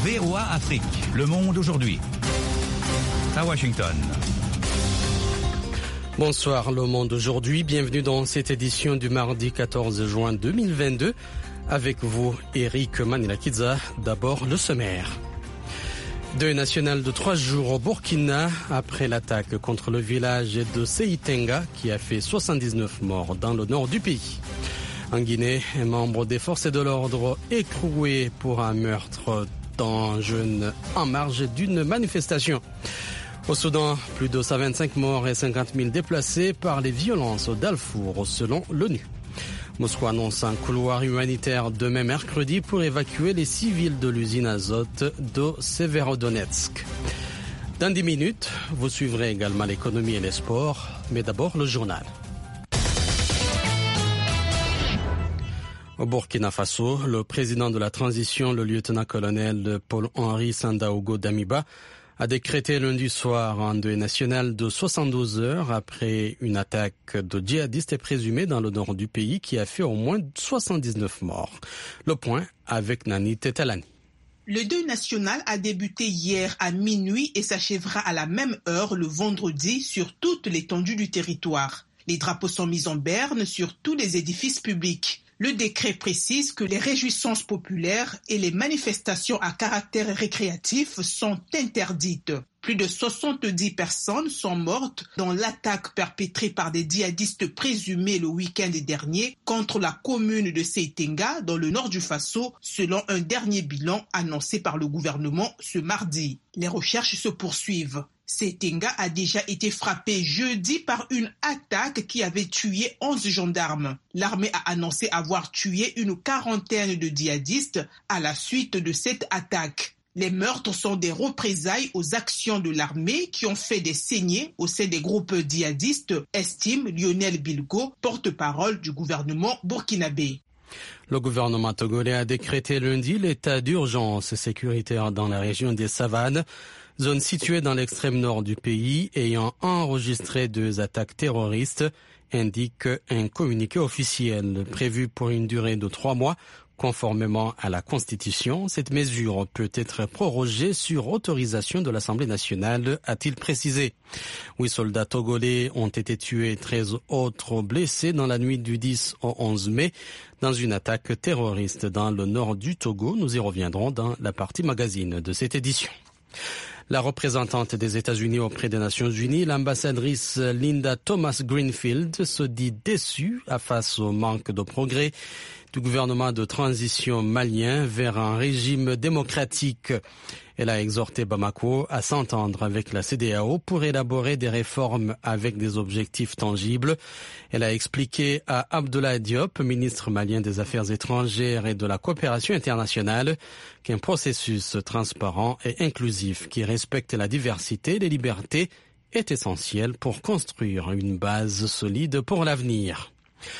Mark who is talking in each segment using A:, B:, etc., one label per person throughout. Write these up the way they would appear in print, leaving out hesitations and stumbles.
A: VOA Afrique, le monde aujourd'hui. À Washington.
B: Bonsoir, le monde aujourd'hui. Bienvenue dans cette édition du mardi 14 juin 2022. Avec vous, Eric Manilakidza. D'abord, le sommaire. Deuil national de 3 jours au Burkina après l'attaque contre le village de Seitenga qui a fait 79 morts dans le nord du pays. En Guinée, un membre des forces de l'ordre écroué pour un meurtre d'un jeune en marge d'une manifestation. Au Soudan, plus de 125 morts et 50 000 déplacés par les violences au Darfour selon l'ONU. Moscou annonce un couloir humanitaire demain mercredi pour évacuer les civils de l'usine azote de Severodonetsk. Dans 10 minutes, vous suivrez également l'économie et les sports, mais d'abord le journal. Au Burkina Faso, le président de la transition, le lieutenant-colonel Paul-Henri Sandaogo Damiba, a décrété lundi soir un deuil national de 72 heures après une attaque de djihadistes présumés dans le nord du pays qui a fait au moins 79 morts. Le point avec Nani Tetalani.
C: Le deuil national a débuté hier à minuit et s'achèvera à la même heure le vendredi sur toute l'étendue du territoire. Les drapeaux sont mis en berne sur tous les édifices publics. Le décret précise que les réjouissances populaires et les manifestations à caractère récréatif sont interdites. Plus de 70 personnes sont mortes dans l'attaque perpétrée par des djihadistes présumés le week-end dernier contre la commune de Seitenga dans le nord du Faso, selon un dernier bilan annoncé par le gouvernement ce mardi. Les recherches se poursuivent. Seitenga a déjà été frappé jeudi par une attaque qui avait tué 11 gendarmes. L'armée a annoncé avoir tué une quarantaine de djihadistes à la suite de cette attaque. Les meurtres sont des représailles aux actions de l'armée qui ont fait des saignées au sein des groupes djihadistes, estime Lionel Bilgo, porte-parole du gouvernement burkinabé.
B: Le gouvernement togolais a décrété lundi l'état d'urgence sécuritaire dans la région des Savanes, zone située dans l'extrême nord du pays ayant enregistré 2 attaques terroristes, indique un communiqué officiel prévu pour une durée de 3 mois. Conformément à la Constitution, cette mesure peut être prorogée sur autorisation de l'Assemblée nationale, a-t-il précisé. 8 soldats togolais ont été tués et 13 autres blessés dans la nuit du 10 au 11 mai dans une attaque terroriste dans le nord du Togo. Nous y reviendrons dans la partie magazine de cette édition. La représentante des États-Unis auprès des Nations Unies, l'ambassadrice Linda Thomas-Greenfield, se dit déçue face au manque de progrès du gouvernement de transition malien vers un régime démocratique. Elle a exhorté Bamako à s'entendre avec la CEDEAO pour élaborer des réformes avec des objectifs tangibles. Elle a expliqué à Abdoulaye Diop, ministre malien des Affaires étrangères et de la coopération internationale, qu'un processus transparent et inclusif qui respecte la diversité et les libertés est essentiel pour construire une base solide pour l'avenir.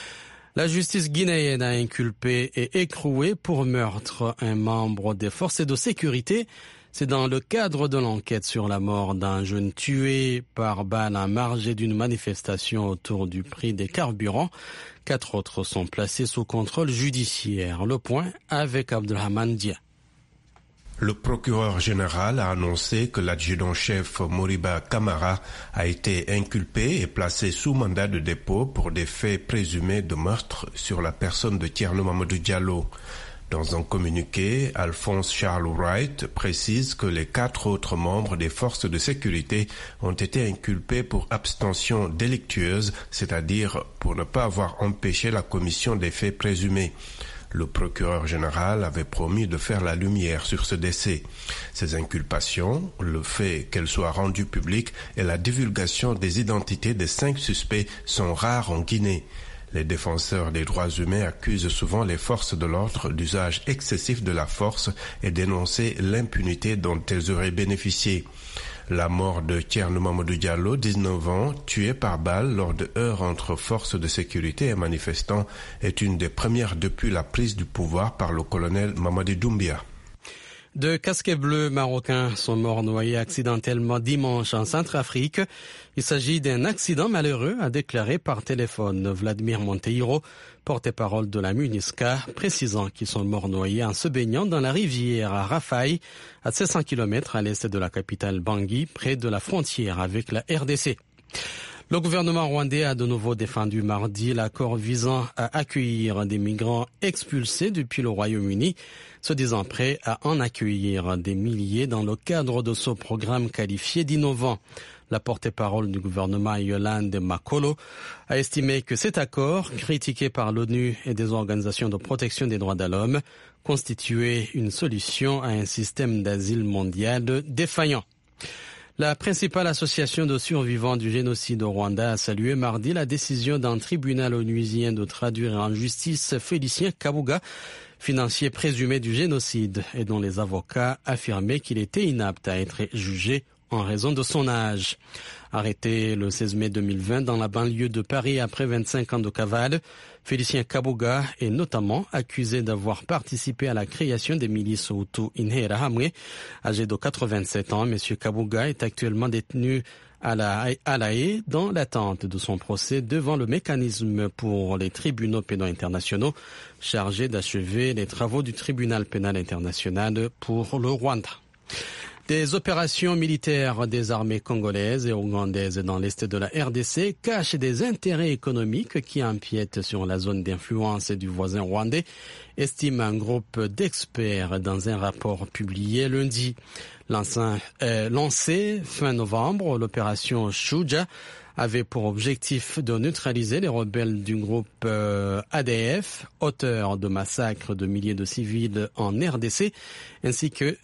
B: La justice guinéenne a inculpé et écroué pour meurtre un membre des forces de sécurité. C'est dans le cadre de l'enquête sur la mort d'un jeune tué par balle en marge d'une manifestation autour du prix des carburants. 4 autres sont placés sous contrôle judiciaire. Le point avec Abdelrahman Dia.
D: Le procureur général a annoncé que l'adjudant-chef Moriba Kamara a été inculpé et placé sous mandat de dépôt pour des faits présumés de meurtre sur la personne de Thierno Mamadou Diallo. Dans un communiqué, Alphonse Charles Wright précise que les 4 autres membres des forces de sécurité ont été inculpés pour abstention délictueuse, c'est-à-dire pour ne pas avoir empêché la commission des faits présumés. Le procureur général avait promis de faire la lumière sur ce décès. Ces inculpations, le fait qu'elles soient rendues publiques et la divulgation des identités des 5 suspects sont rares en Guinée. Les défenseurs des droits humains accusent souvent les forces de l'ordre d'usage excessif de la force et dénoncent l'impunité dont elles auraient bénéficié. La mort de Thierno Mamadou Diallo, 19 ans, tué par balle lors de heurts entre forces de sécurité et manifestants, est une des premières depuis la prise du pouvoir par le colonel Mamadi Doumbia.
B: Deux casquets bleus marocains sont morts noyés accidentellement dimanche en Centrafrique. Il s'agit d'un accident malheureux, a déclaré par téléphone Vladimir Monteiro, porte-parole de la MINUSCA, précisant qu'ils sont morts noyés en se baignant dans la rivière à Rafai, à 700 km à l'est de la capitale Bangui, près de la frontière avec la RDC. Le gouvernement rwandais a de nouveau défendu mardi l'accord visant à accueillir des migrants expulsés depuis le Royaume-Uni, se disant prêt à en accueillir des milliers dans le cadre de ce programme qualifié d'innovant. La porte-parole du gouvernement Yolande Makolo a estimé que cet accord, critiqué par l'ONU et des organisations de protection des droits de l'homme, constituait une solution à un système d'asile mondial défaillant. La principale association de survivants du génocide au Rwanda a salué mardi la décision d'un tribunal onusien de traduire en justice Félicien Kabuga, financier présumé du génocide, et dont les avocats affirmaient qu'il était inapte à être jugé en raison de son âge. Arrêté le 16 mai 2020 dans la banlieue de Paris après 25 ans de cavale, Félicien Kabuga est notamment accusé d'avoir participé à la création des milices Hutu Interahamwe. Âgé de 87 ans, M. Kabuga est actuellement détenu à La Haye dans l'attente de son procès devant le mécanisme pour les tribunaux pénaux internationaux chargé d'achever les travaux du tribunal pénal international pour le Rwanda. Des opérations militaires des armées congolaises et ougandaises dans l'est de la RDC cachent des intérêts économiques qui empiètent sur la zone d'influence du voisin rwandais, estime un groupe d'experts dans un rapport publié lundi. Lancée fin novembre, l'opération Shuja avait pour objectif de neutraliser les rebelles du groupe ADF, auteur de massacres de milliers de civils en RDC, ainsi que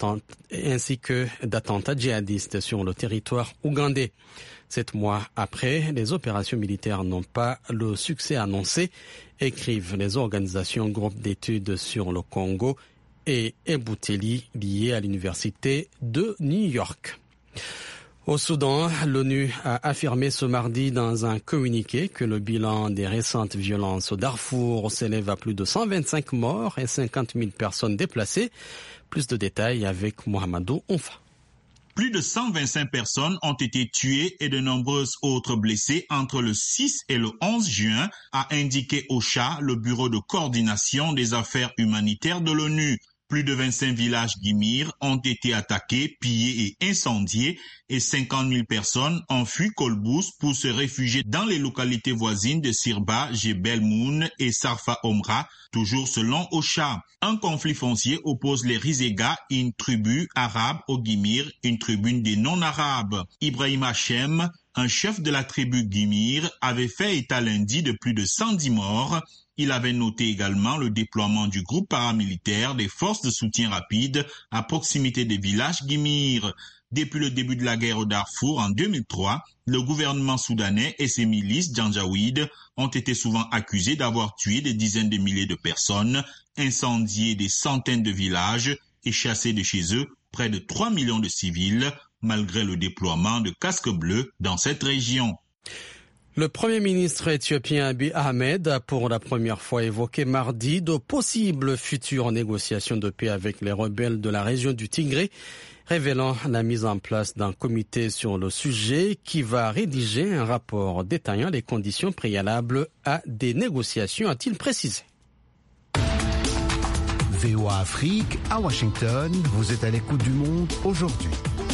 B: d'attentats djihadistes sur le territoire ougandais. 7 mois après, les opérations militaires n'ont pas le succès annoncé, écrivent les organisations groupes d'études sur le Congo et Ebouteli liées à l'université de New York. Au Soudan, l'ONU a affirmé ce mardi dans un communiqué que le bilan des récentes violences au Darfour s'élève à plus de 125 morts et 50 000 personnes déplacées. Plus de détails avec Mohamedou Onfa.
E: Plus de 125 personnes ont été tuées et de nombreuses autres blessées entre le 6 et le 11 juin, a indiqué OCHA, le bureau de coordination des affaires humanitaires de l'ONU. Plus de 25 villages Guimir ont été attaqués, pillés et incendiés et 50 000 personnes ont fui Kolbous pour se réfugier dans les localités voisines de Sirba, Jebel Moun et Sarfa Omra, toujours selon OCHA. Un conflit foncier oppose les Rizega, une tribu arabe, au Guimir, une tribu des non-arabes. Ibrahim Hachem, un chef de la tribu Guimir, avait fait état lundi de plus de 110 morts. Il avait noté également le déploiement du groupe paramilitaire des forces de soutien rapide à proximité des villages Guimir. Depuis le début de la guerre au Darfour en 2003, le gouvernement soudanais et ses milices Janjaweed ont été souvent accusés d'avoir tué des dizaines de milliers de personnes, incendié des centaines de villages et chassé de chez eux près de 3 millions de civils, malgré le déploiement de casques bleus dans cette région.
B: Le Premier ministre éthiopien Abiy Ahmed a pour la première fois évoqué mardi de possibles futures négociations de paix avec les rebelles de la région du Tigré, révélant la mise en place d'un comité sur le sujet qui va rédiger un rapport détaillant les conditions préalables à des négociations, a-t-il précisé.
F: VOA Afrique, à Washington, vous êtes à l'écoute du monde aujourd'hui.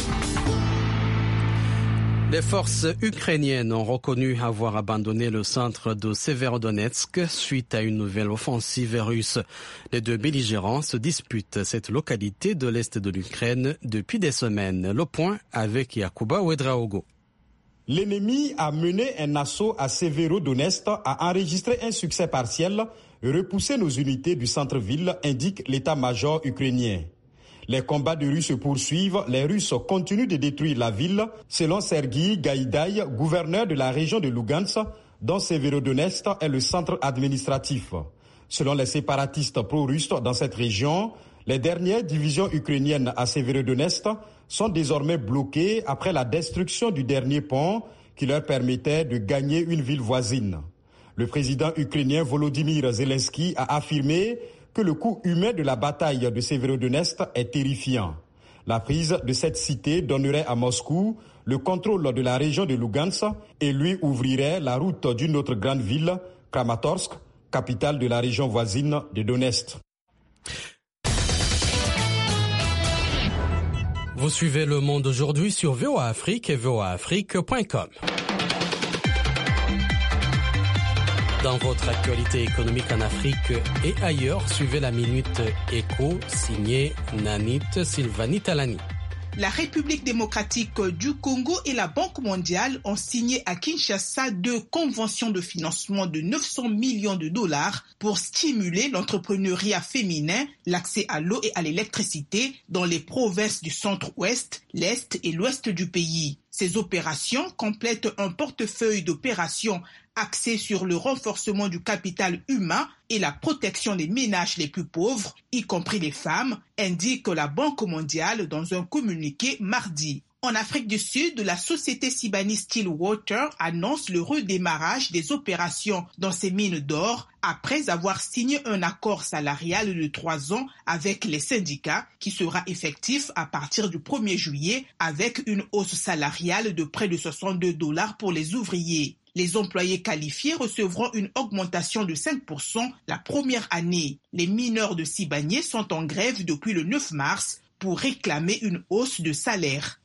B: Les forces ukrainiennes ont reconnu avoir abandonné le centre de Severodonetsk suite à une nouvelle offensive russe. Les deux belligérants se disputent cette localité de l'est de l'Ukraine depuis des semaines. Le point avec Yakuba Ouedraogo.
G: L'ennemi a mené un assaut à Severodonetsk, a enregistré un succès partiel et repoussé nos unités du centre-ville, indique l'état-major ukrainien. Les combats de rue se poursuivent, les Russes continuent de détruire la ville, selon Sergueï Gaïdaï, gouverneur de la région de Lugansk, dont Severodonetsk est le centre administratif. Selon les séparatistes pro-russes dans cette région, les dernières divisions ukrainiennes à Severodonetsk sont désormais bloquées après la destruction du dernier pont qui leur permettait de gagner une ville voisine. Le président ukrainien Volodymyr Zelensky a affirmé que le coût humain de la bataille de Severodonetsk est terrifiant. La prise de cette cité donnerait à Moscou le contrôle de la région de Lugansk et lui ouvrirait la route d'une autre grande ville, Kramatorsk, capitale de la région voisine de Donetsk.
B: Vous suivez Le Monde aujourd'hui sur VOA Afrique et voaafrique.com. Dans votre actualité économique en Afrique et ailleurs, suivez la Minute Éco, signée Nanit Sylvanie Talani.
C: La République démocratique du Congo et la Banque mondiale ont signé à Kinshasa 2 conventions de financement de 900 millions de dollars pour stimuler l'entrepreneuriat féminin, l'accès à l'eau et à l'électricité dans les provinces du centre-ouest, l'est et l'ouest du pays. Ces opérations complètent un portefeuille d'opérations axé sur le renforcement du capital humain et la protection des ménages les plus pauvres, y compris les femmes, indique la Banque mondiale dans un communiqué mardi. En Afrique du Sud, la société Sibanye-Stillwater annonce le redémarrage des opérations dans ses mines d'or après avoir signé un accord salarial de 3 ans avec les syndicats qui sera effectif à partir du 1er juillet avec une hausse salariale de près de $62 pour les ouvriers. Les employés qualifiés recevront une augmentation de 5% la première année. Les mineurs de Sibanye sont en grève depuis le 9 mars pour réclamer une hausse de salaire.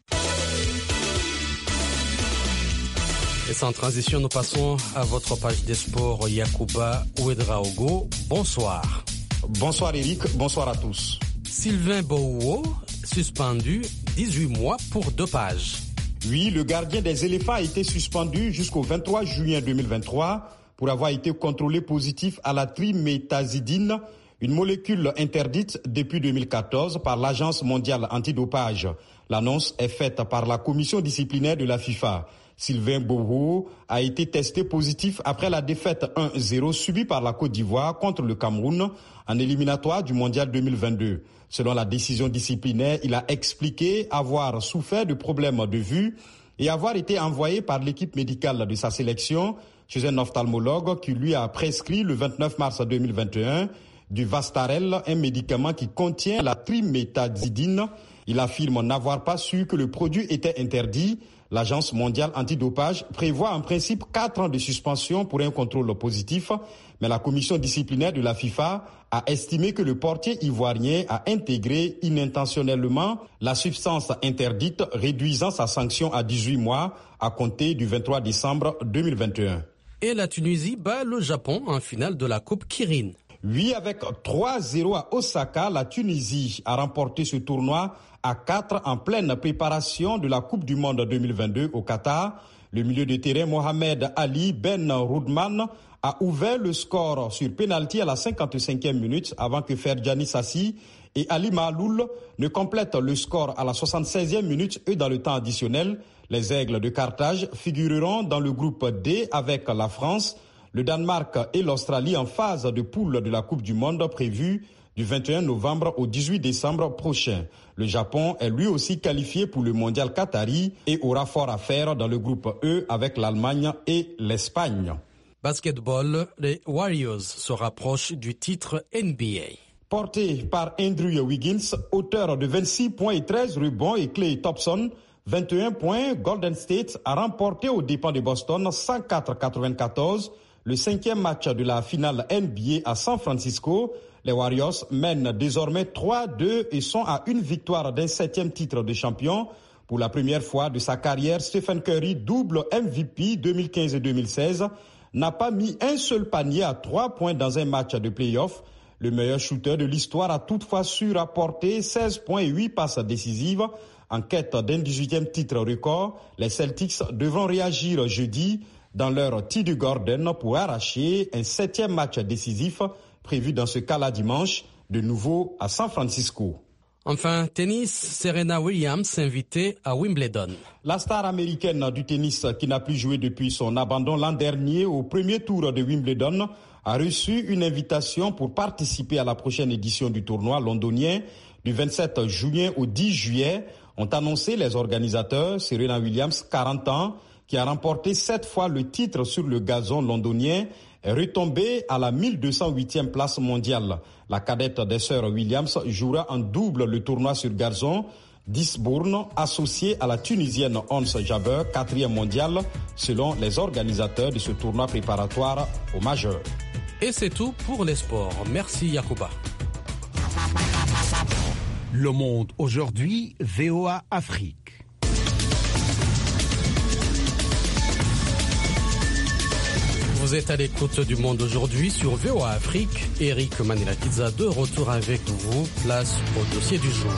B: Et sans transition, nous passons à votre page des sports. Yacouba Ouedraogo, bonsoir.
G: Bonsoir Eric, bonsoir à tous.
B: Sylvain Bouwo, suspendu 18 mois pour dopage.
G: Oui, le gardien des éléphants a été suspendu jusqu'au 23 juin 2023 pour avoir été contrôlé positif à la triméthazidine, une molécule interdite depuis 2014 par l'Agence mondiale antidopage. L'annonce est faite par la commission disciplinaire de la FIFA. Sylvain Bouwo a été testé positif après la défaite 1-0 subie par la Côte d'Ivoire contre le Cameroun en éliminatoire du Mondial 2022. Selon la décision disciplinaire, il a expliqué avoir souffert de problèmes de vue et avoir été envoyé par l'équipe médicale de sa sélection chez un ophtalmologue qui lui a prescrit le 29 mars 2021 du Vastarel, un médicament qui contient la triméthazidine. Il affirme n'avoir pas su que le produit était interdit. L'Agence mondiale antidopage prévoit en principe 4 ans de suspension pour un contrôle positif, mais la commission disciplinaire de la FIFA a estimé que le portier ivoirien a intégré inintentionnellement la substance interdite, réduisant sa sanction à 18 mois à compter du 23 décembre 2021.
B: Et la Tunisie bat le Japon en finale de la Coupe Kirin.
G: Oui, avec 3-0 à Osaka, la Tunisie a remporté ce tournoi à 4 en pleine préparation de la Coupe du Monde 2022 au Qatar. Le milieu de terrain Mohamed Ali Ben Roudman a ouvert le score sur pénalty à la 55e minute avant que Ferjani Sassi et Ali Mahloul ne complètent le score à la 76e minute et dans le temps additionnel. Les Aigles de Carthage figureront dans le groupe D avec la France, le Danemark et l'Australie en phase de poule de la Coupe du Monde prévue du 21 novembre au 18 décembre prochain. Le Japon est lui aussi qualifié pour le mondial qatari et aura fort à faire dans le groupe E avec l'Allemagne et l'Espagne.
B: Basketball, les Warriors se rapprochent du titre NBA.
G: Porté par Andrew Wiggins, auteur de 26 points et 13 rebonds, et Klay Thompson, 21 points, Golden State a remporté aux dépens de Boston 104-94 le 5e match de la finale NBA à San Francisco. Les Warriors mènent désormais 3-2 et sont à une victoire d'un 7e titre de champion. Pour la première fois de sa carrière, Stephen Curry, double MVP 2015 et 2016, n'a pas mis un seul panier à 3 points dans un match de play-off. Le meilleur shooter de l'histoire a toutefois su rapporter 16 points et 8 passes décisives. En quête d'un 18e titre record, les Celtics devront réagir jeudi dans leur TD Garden pour arracher un 7e match décisif prévu dans ce cas-là dimanche, de nouveau à San Francisco.
B: Enfin, tennis, Serena Williams invitée à Wimbledon.
G: La star américaine du tennis qui n'a plus joué depuis son abandon l'an dernier au premier tour de Wimbledon a reçu une invitation pour participer à la prochaine édition du tournoi londonien du 27 juin au 10 juillet, ont annoncé les organisateurs. Serena Williams, 40 ans, qui a remporté 7 fois le titre sur le gazon londonien, est retombée à la 1208e place mondiale. La cadette des sœurs Williams jouera en double le tournoi sur gazon d'Eastbourne, associée à la Tunisienne Ons Jabeur, 4e mondiale, selon les organisateurs de ce tournoi préparatoire au majeur.
B: Et c'est tout pour les sports. Merci Yacouba.
F: Le Monde aujourd'hui, VOA Afrique.
B: Vous êtes à l'écoute du Monde aujourd'hui sur VOA Afrique. Eric Manilakidza de retour avec vous. Place au dossier du jour.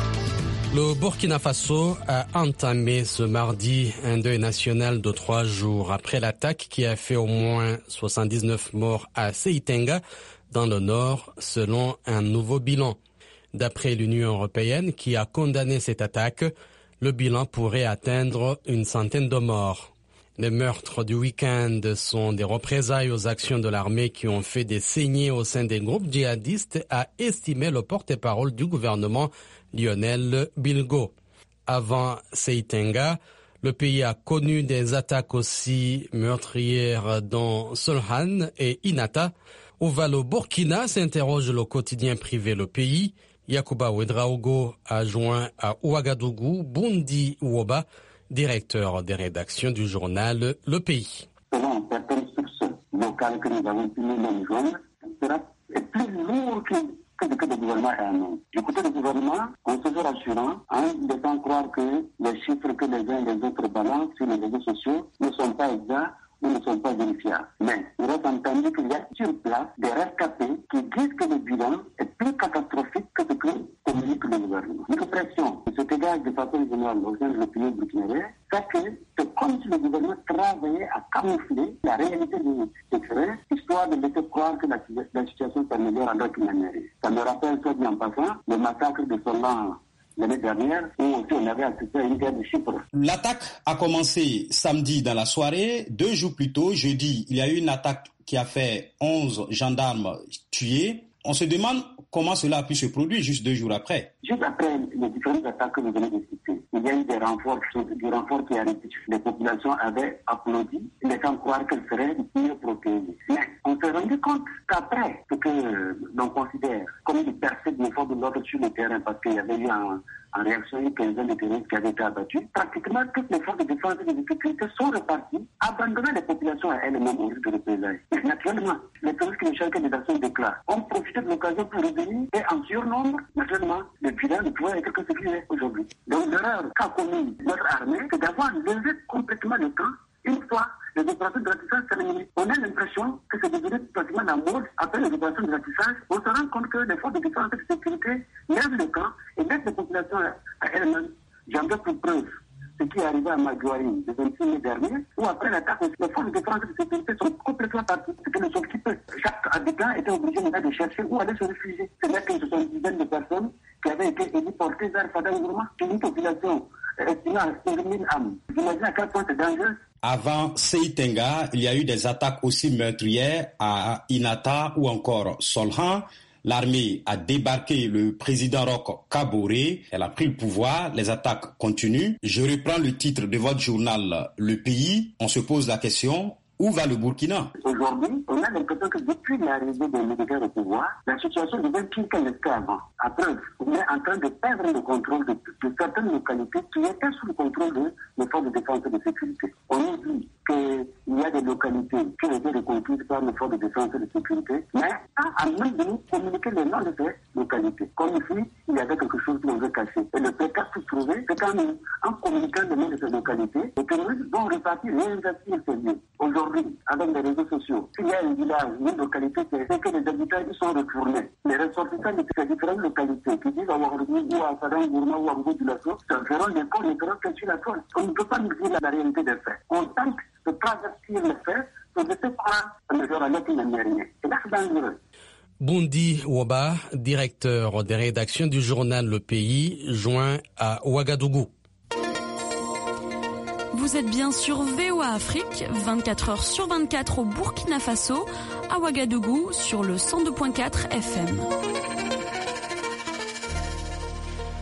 B: Le Burkina Faso a entamé ce mardi un deuil national de 3 jours après l'attaque qui a fait au moins 79 morts à Seitenga, dans le nord, selon un nouveau bilan. D'après l'Union européenne qui a condamné cette attaque, le bilan pourrait atteindre une centaine de morts. Les meurtres du week-end sont des représailles aux actions de l'armée qui ont fait des saignées au sein des groupes djihadistes, a estimé le porte-parole du gouvernement Lionel Bilgo. Avant Seitenga, le pays a connu des attaques aussi meurtrières dans Solhan et Inata. Où va le Burkina, s'interroge le quotidien privé Le Pays. Yacouba Ouedraogo a joint à Ouagadougou Bundi Woba, directeur des rédactions du journal Le Pays.
H: Selon certaines sources locales que nous avons pu nous joindre, sera plus lourd que le gouvernement a annoncé. Du côté du gouvernement, on se veut rassurant en laissant croire que les chiffres que les uns et les autres balancent sur les réseaux sociaux ne sont pas exacts ou ne sont pas vérifiables. Mais il reste entendu qu'il y a sur place des rescapés qui disent que le bilan est plus catastrophique que ce que communique le gouvernement. Notre pression se dégage de façon générale au sein de l'opinion burkinabé, c'est que c'est comme si le gouvernement travaillait à camoufler la réalité du terrain, histoire de laisser croire que la situation s'améliore alors qu'il n'en est rien. Ça me rappelle, soit dit en passant, le massacre de Solhan l'année dernière, où aussi on avait assisté à une guerre de chiffres.
G: L'attaque a commencé samedi dans la soirée. 2 jours plus tôt, jeudi, il y a eu une attaque qui a fait 11 gendarmes tués. On se demande comment cela a pu se produire juste 2 jours après.
H: Juste après les différentes attaques que vous venez de citer, il y a eu des renforts qui arrivent. Les populations avaient applaudi, laissant croire qu'elles seraient mieux protégées. Mais on s'est rendu compte qu'après ce que l'on considère comme une percée de l'effort de l'ordre sur le terrain, parce qu'il y avait eu en réaction une quinzaine de terroristes qui avaient été abattus, pratiquement toutes les forces de défense et de sécurité sont reparties, abandonnant les populations à elles-mêmes au risque de représailles. Naturellement, les terroristes qui ne cherchent que des actions d'éclat ont profité de l'occasion pour revenir et en surnombre, naturellement, le bilan ne pouvait être que ce qu'il est aujourd'hui. Donc l'erreur qu'a commis notre armée, c'est d'avoir levé complètement le camp une fois les opérations de ratissage terminées. On a l'impression que c'est devenu pratiquement la mode. Après les opérations de ratissage, on se rend compte que les forces de défense et de sécurité lèvent le camp et laissent les populations à elles-mêmes. J'en veux pour preuve ce qui est arrivé à Madjouari le 26 mai dernier, où après l'attaque, les forces de défense et de sécurité sont complètement parties. C'était le sauve qui peut. Chaque habitant était obligé de chercher où aller se réfugier. C'est-à-dire que ce sont une dizaine de personnes qui avaient été héliportées vers Fadagourma, une population estimée à 5 000 âmes. Vous imaginez à quel point c'est dangereux.
G: Avant Seitenga, il y a eu des attaques aussi meurtrières à Inata ou encore Solhan. L'armée a débarqué le président Roch Kaboré. Elle a pris le pouvoir. Les attaques continuent. Je reprends le titre de votre journal Le Pays. On se pose la question, où va le Burkina?
H: Aujourd'hui, on a l'impression que depuis l'arrivée des militaires au pouvoir, la situation devient pire qu'elle n'était avant. Après, on est en train de perdre le contrôle de certaines localités qui étaient sous le contrôle des forces de défense et de sécurité. On nous dit qu'il y a des localités qui ont été reconquises par les forces de défense et de sécurité, mais à même de nous communiquer les noms de ces localités. Comme ici, il y avait quelque chose qu'on veut cacher. Et le prétexte pour trouver, c'est en communiquant les noms de ces localités, et que nous vont repartir et investir ces lieux. Aujourd'hui, avec les réseaux sociaux, s'il y a un village, une localité, c'est que les habitants y sont retournés. Les ressortissants de ces différentes localités qui disent à Ouagadougou ou à Fadagourma ou à Ouagadougou, ça feront des cours, les feront que sur la toile. On ne peut pas nous dire la réalité des faits. On tente de traverser les faits pour laisser croire à mesure à qu'il n'y a rien. C'est là que c'est dangereux.
B: Bundi Woba, directeur des rédactions du journal Le Pays, joint à Ouagadougou.
I: Vous êtes bien sur VOA Afrique, 24 heures sur 24 au Burkina Faso, à Ouagadougou sur le 102.4 FM.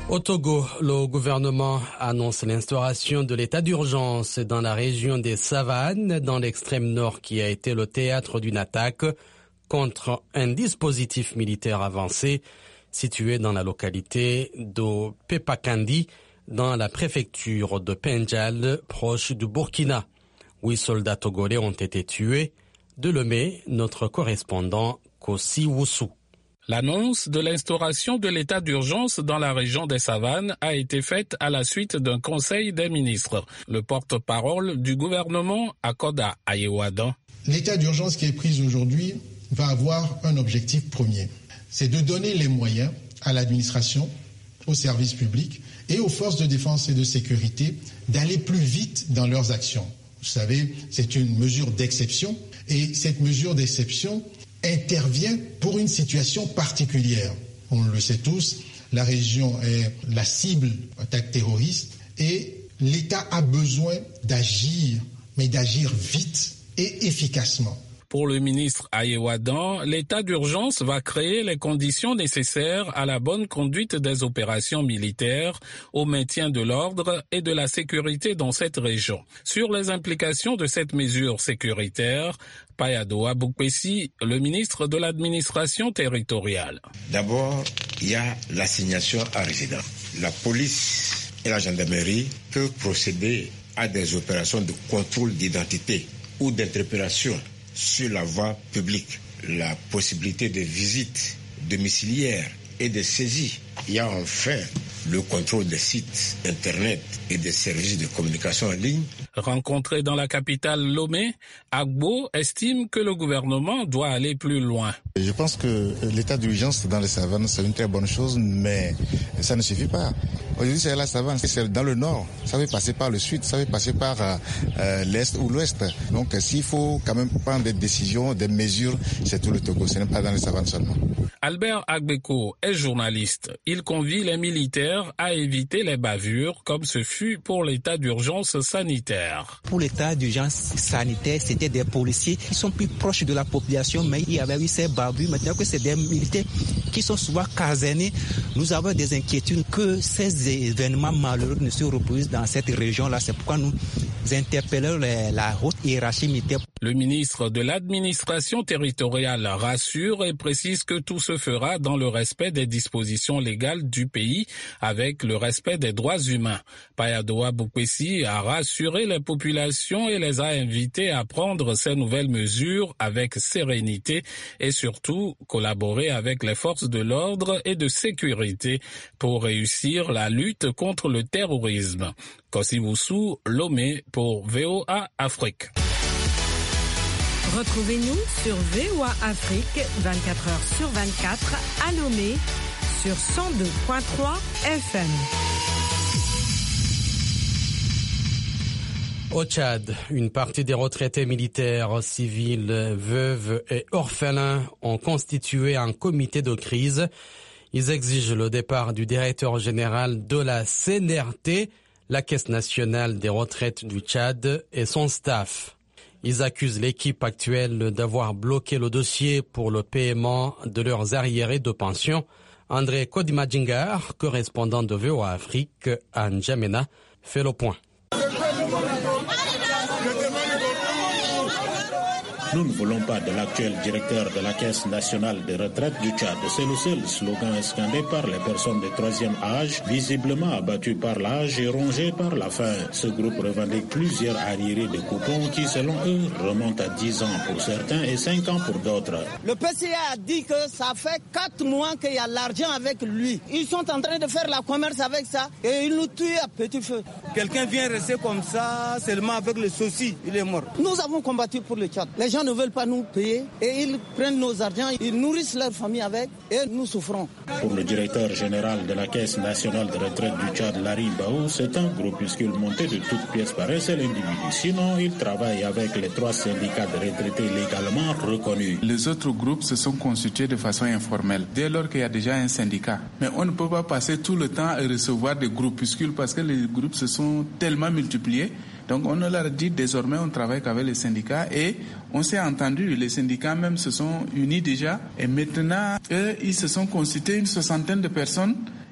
B: Au Togo, le gouvernement annonce l'instauration de l'état d'urgence dans la région des Savanes, dans l'extrême nord qui a été le théâtre d'une attaque contre un dispositif militaire avancé situé dans la localité de Pepakandi, dans la préfecture de Pendjal, proche du Burkina. 8 soldats togolais ont été tués. De Lomé, notre correspondant Kossi Woussou.
J: L'annonce de l'instauration de l'état d'urgence dans la région des Savanes a été faite à la suite d'un conseil des ministres. Le porte-parole du gouvernement, Akoda Ayewadan.
K: L'état d'urgence qui est pris aujourd'hui va avoir un objectif premier. C'est de donner les moyens à l'administration, aux services publics et aux forces de défense et de sécurité d'aller plus vite dans leurs actions. Vous savez, c'est une mesure d'exception et cette mesure d'exception intervient pour une situation particulière. On le sait tous, la région est la cible d'attaques terroristes et l'État a besoin d'agir, mais d'agir vite et efficacement.
J: Pour le ministre Ayewadan, l'état d'urgence va créer les conditions nécessaires à la bonne conduite des opérations militaires, au maintien de l'ordre et de la sécurité dans cette région. Sur les implications de cette mesure sécuritaire, Payadoa Boukpessi, le ministre de l'administration territoriale.
L: D'abord, il y a l'assignation à résidence. La police et la gendarmerie peuvent procéder à des opérations de contrôle d'identité ou d'interpellation sur la voie publique, la possibilité de visites domiciliaires et de saisies. Il y a enfin le contrôle des sites internet et des services de communication en ligne.
J: Rencontré dans la capitale Lomé, Agbo estime que le gouvernement doit aller plus loin.
M: Je pense que l'état d'urgence dans les savanes, c'est une très bonne chose, mais ça ne suffit pas. Aujourd'hui, c'est la savane, c'est dans le nord. Ça va passer par le sud, ça va passer par l'est ou l'ouest. Donc, s'il faut quand même prendre des décisions, des mesures, c'est tout le Togo, ce n'est pas dans les savanes seulement.
J: Albert Agbeko est journaliste. Il convie les militaires à éviter les bavures, comme ce fut pour l'état d'urgence sanitaire.
N: Pour l'état d'urgence sanitaire, c'était des policiers qui sont plus proches de la population, mais il y avait eu ces bavures. Maintenant que c'est des militaires qui sont souvent casernés, nous avons des inquiétudes que ces événements malheureux ne se reproduisent dans cette région-là. C'est pourquoi nous interpellons la haute hiérarchie militaire.
J: Le ministre de l'administration territoriale rassure et précise que tout se fera dans le respect des dispositions légales du pays avec le respect des droits humains. Payadoa Boukpessi a rassuré les populations et les a invités à prendre ces nouvelles mesures avec sérénité et surtout collaborer avec les forces de l'ordre et de sécurité pour réussir la lutte contre le terrorisme. Kossi Woussou, Lomé pour VOA Afrique.
O: Retrouvez-nous sur VOA Afrique 24h/24 à Lomé sur 102.3 FM.
B: Au Tchad, une partie des retraités militaires, civils, veuves et orphelins ont constitué un comité de crise. Ils exigent le départ du directeur général de la CNRT, la Caisse nationale des retraites du Tchad, et son staff. Ils accusent l'équipe actuelle d'avoir bloqué le dossier pour le paiement de leurs arriérés de pension. André Kodimajingar, correspondant de VOA Afrique à N'Djamena, fait le point.
P: Nous ne voulons pas de l'actuel directeur de la Caisse nationale des retraites du Tchad. C'est le seul slogan scandé par les personnes de troisième âge, visiblement abattues par l'âge et rongées par la faim. Ce groupe revendique plusieurs arriérés de coupons qui, selon eux, remontent à 10 ans pour certains et 5 ans pour d'autres.
Q: Le PCA a dit que ça fait 4 mois qu'il y a l'argent avec lui. Ils sont en train de faire la commerce avec ça et ils nous tuent à petit feu.
R: Quelqu'un vient rester comme ça, seulement avec le souci, il est mort.
Q: Nous avons combattu pour le Tchad. Les gens ne veulent pas nous payer et ils prennent nos argents, ils nourrissent leur famille avec et nous souffrons.
P: Pour le directeur général de la Caisse nationale de retraite du Tchad, Larry Baou, c'est un groupuscule monté de toutes pièces par un seul individu. Sinon, il travaille avec les 3 syndicats de retraités légalement reconnus.
S: Les autres groupes se sont constitués de façon informelle, dès lors qu'il y a déjà un syndicat. Mais on ne peut pas passer tout le temps à recevoir des groupuscules parce que les groupes se sont tellement multipliés. Donc on leur dit désormais on travaille qu'avec les syndicats et on s'est entendu, les syndicats même se sont unis déjà et maintenant eux ils se sont constitués une 60aine de personnes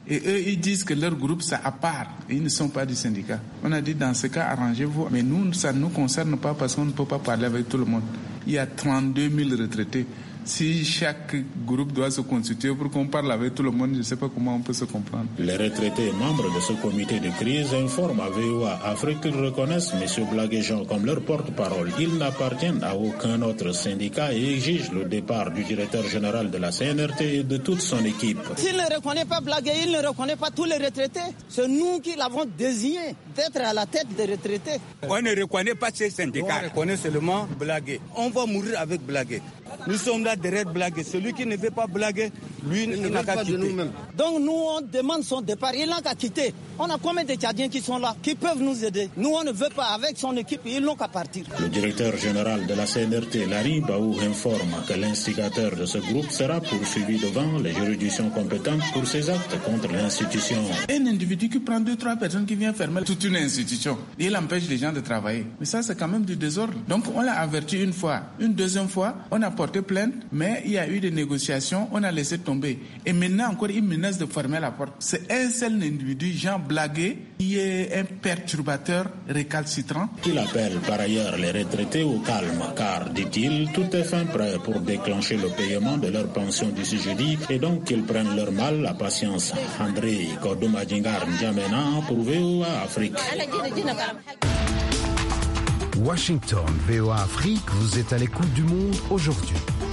S: Et eux, ils disent que leur groupe, c'est à part. Ils ne sont pas du syndicat. On a dit, dans ce cas, arrangez-vous. Mais nous, ça ne nous concerne pas parce qu'on ne peut pas parler avec tout le monde. Il y a 32 000 retraités. Si chaque groupe doit se constituer pour qu'on parle avec tout le monde, je ne sais pas comment on peut se comprendre.
P: Les retraités membres de ce comité de crise informent à VOA Afrique qu'ils reconnaissent M. Blaguet-Jean comme leur porte-parole. Ils n'appartiennent à aucun autre syndicat et exigent le départ du directeur général de la CNRT et de toute son équipe.
Q: S'il ne reconnaît pas Blaguet, il ne reconnaît pas tous les retraités. C'est nous qui l'avons désigné d'être à la tête des retraités.
R: On ne reconnaît pas ces syndicats. On reconnaît seulement Blaguet. On va mourir avec Blaguet. Nous sommes là derrière Blaguet. Celui qui ne veut pas blaguer, lui, il n'a qu'à quitter.
Q: Donc nous, on demande son départ. Il n'a qu'à quitter. On a combien de Tchadiens qui sont là, qui peuvent nous aider? Nous, on ne veut pas. Avec son équipe, ils n'ont qu'à partir.
P: Le directeur général de la CNRT, Larry Baou, informe que l'instigateur de ce groupe sera poursuivi devant les juridictions compétentes pour ses actes contre l'institution.
S: Un individu qui prend 2-3 personnes qui viennent fermer toute une institution, il empêche les gens de travailler. Mais ça, c'est quand même du désordre. Donc, on l'a averti une fois. Une deuxième fois, on a porté plainte, mais il y a eu des négociations, on a laissé tomber. Et maintenant, encore, il menace de fermer la porte. C'est un seul individu, Jean Blaguet, qui est un perturbateur récalcitrant.
P: Il appelle par ailleurs les retraités au calme, car, dit-il, tout est fin prêt pour déclencher le paiement de leur pension d'ici jeudi, et donc qu'ils prennent leur mal à patience. André Kodouma-Djingar N'Djamena pour VOA Afrique.
F: Washington, VOA Afrique, vous êtes à l'écoute du monde aujourd'hui.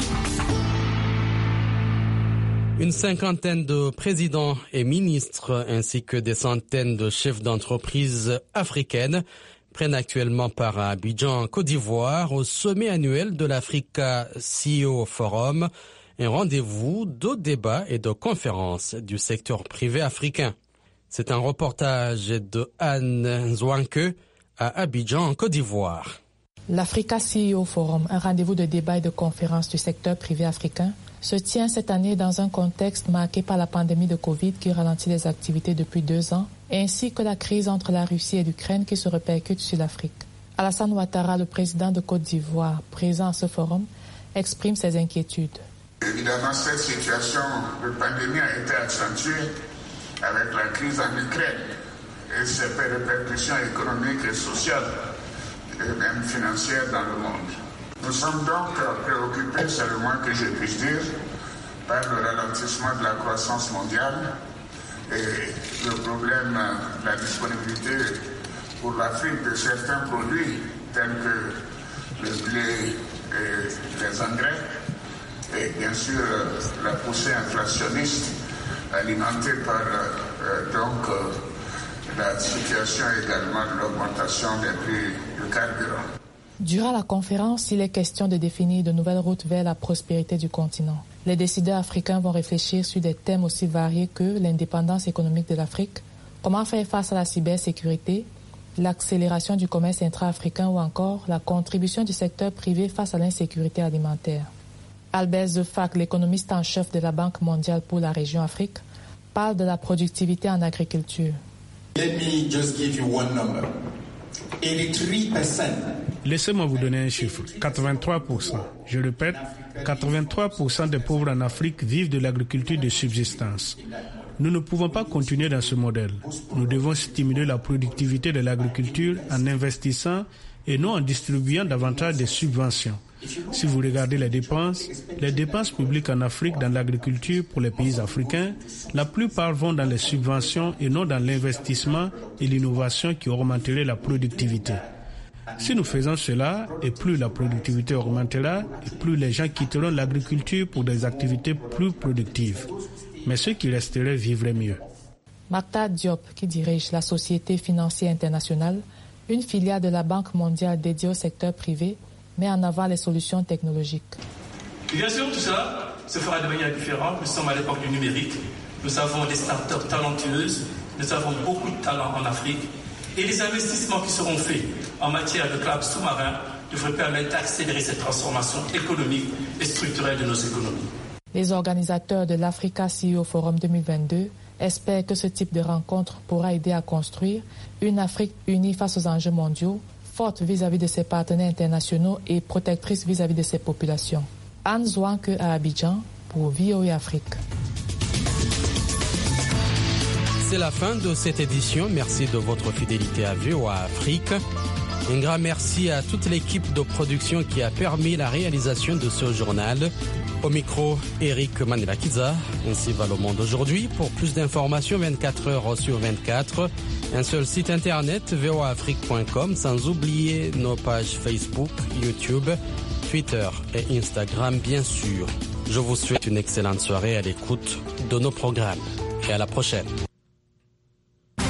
B: Une cinquantaine de présidents et ministres ainsi que des centaines de chefs d'entreprise africaines prennent actuellement part à Abidjan, Côte d'Ivoire, au sommet annuel de l'Africa CEO Forum, un rendez-vous de débats et de conférences du secteur privé africain. C'est un reportage de Anne Zouanke à Abidjan, Côte d'Ivoire.
T: L'Africa CEO Forum, un rendez-vous de débats et de conférences du secteur privé africain, se tient cette année dans un contexte marqué par la pandémie de Covid qui ralentit les activités depuis 2 ans, ainsi que la crise entre la Russie et l'Ukraine qui se répercute sur l'Afrique. Alassane Ouattara, le président de Côte d'Ivoire, présent à ce forum, exprime ses inquiétudes.
U: Évidemment, cette situation de pandémie a été accentuée avec la crise en Ukraine et ses répercussions économiques et sociales et même financières dans le monde. Nous sommes donc préoccupés, c'est le moins que je puisse dire, par le ralentissement de la croissance mondiale et le problème de la disponibilité pour l'Afrique de certains produits tels que le blé et les engrais et bien sûr la poussée inflationniste alimentée par la situation également de l'augmentation des prix du carburant.
T: Durant la conférence, il est question de définir de nouvelles routes vers la prospérité du continent. Les décideurs africains vont réfléchir sur des thèmes aussi variés que l'indépendance économique de l'Afrique, comment faire face à la cybersécurité, l'accélération du commerce intra-africain ou encore la contribution du secteur privé face à l'insécurité alimentaire. Albert Zefak, l'économiste en chef de la Banque mondiale pour la région Afrique, parle de la productivité en agriculture.
V: Let me just give you one number. 83%.
W: Laissez-moi vous donner un chiffre. 83%. Je répète, 83% des pauvres en Afrique vivent de l'agriculture de subsistance. Nous ne pouvons pas continuer dans ce modèle. Nous devons stimuler la productivité de l'agriculture en investissant et non en distribuant davantage de subventions. Si vous regardez les dépenses publiques en Afrique dans l'agriculture pour les pays africains, la plupart vont dans les subventions et non dans l'investissement et l'innovation qui augmenteraient la productivité. Si nous faisons cela, et plus la productivité augmentera, et plus les gens quitteront l'agriculture pour des activités plus productives. Mais ceux qui resteraient vivraient mieux.
T: Makta Diop, qui dirige la Société financière internationale, une filiale de la Banque mondiale dédiée au secteur privé, met en avant les solutions technologiques.
X: Bien sûr, tout ça se fera de manière différente. Nous sommes à l'époque du numérique. Nous avons des start-up talentueuses. Nous avons beaucoup de talents en Afrique. Et les investissements qui seront faits en matière de cloud sous-marin devraient permettre d'accélérer cette transformation économique et structurelle de nos économies.
T: Les organisateurs de l'Africa CEO Forum 2022 espèrent que ce type de rencontre pourra aider à construire une Afrique unie face aux enjeux mondiaux, forte vis-à-vis de ses partenaires internationaux et protectrice vis-à-vis de ses populations. Anne Zouanke à Abidjan pour VOA Afrique.
B: C'est la fin de cette édition. Merci de votre fidélité à VOA Afrique. Un grand merci à toute l'équipe de production qui a permis la réalisation de ce journal. Au micro, Eric Manelakiza. Ainsi va le monde aujourd'hui. Pour plus d'informations, 24 heures sur 24, un seul site internet, voaafrique.com, sans oublier nos pages Facebook, YouTube, Twitter et Instagram, bien sûr. Je vous souhaite une excellente soirée à l'écoute de nos programmes et à la prochaine.